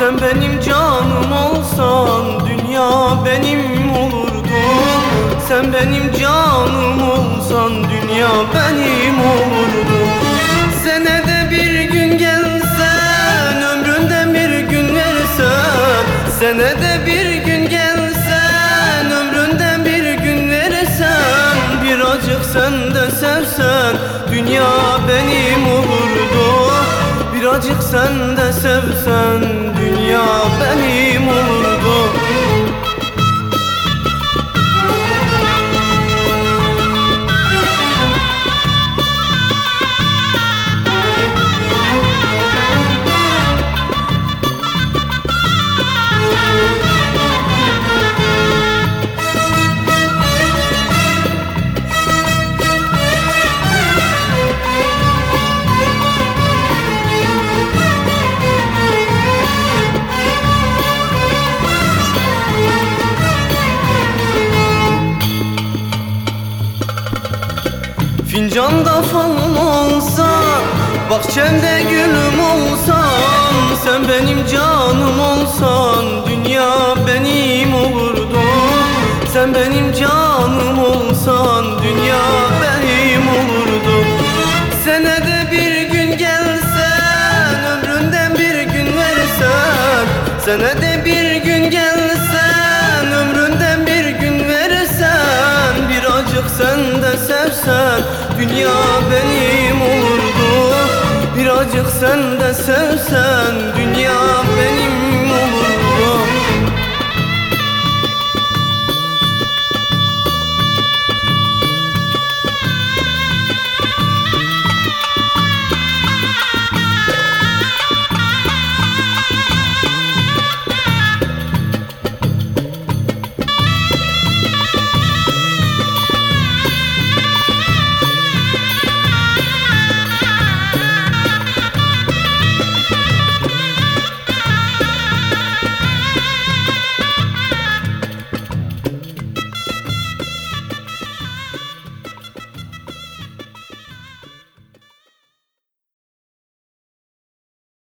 Sen benim canım olsan dünya benim olurdu. Sen benim canım olsan dünya benim olurdu. Senede bir gün gelsen, ömründe bir gün versen. Senede bir gün gelsen, ömründe bir gün versen. Birazcık sen de sevsen dünya benim olurdu. Birazcık sen de sevsen dünya benim olurdu. Fincanda falım olsan, bahçemde gülüm olsan. Sen benim canım olsan dünya benim olurdu. Sen benim canım olsan dünya benim olurdu. Senede bir gün gelsen, ömründen bir gün versen. Senede bir gün gelsen, ömründen bir gün versen. Birazcık sen de sevsen dünya benim olurdu. Birazcık sen de sevsen dünya benim